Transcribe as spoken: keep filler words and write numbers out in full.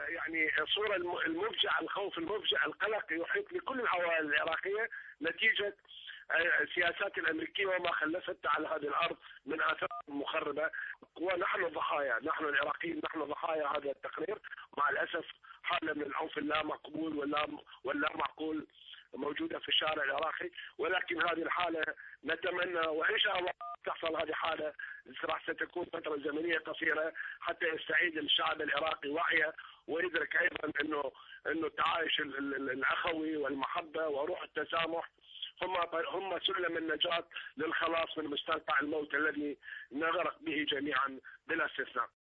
يعني الصورة المفجعة، الخوف المفجع، القلق يحيط بكل العوائل العراقية نتيجة السياسات الأمريكية وما خلفت على هذه الأرض من آثار مخربة. ونحن ضحايا، نحن العراقيين نحن ضحايا هذا التقرير. مع الأسف حالة من العنف اللا مقبول ولا ولا معقول موجودة في الشارع العراقي، ولكن هذه الحالة نتمنى وإن شاء الله تحصل هذه حالة راح ستكون فترة زمنية قصيرة حتى يستعيد الشعب العراقي وعيه ويدرك أيضا أنه أنه التعايش الأخوي والمحبة وروح التسامح هم هم سلم النجاة للخلاص من مستنقع الموت الذي نغرق به جميعا بلا استثناء.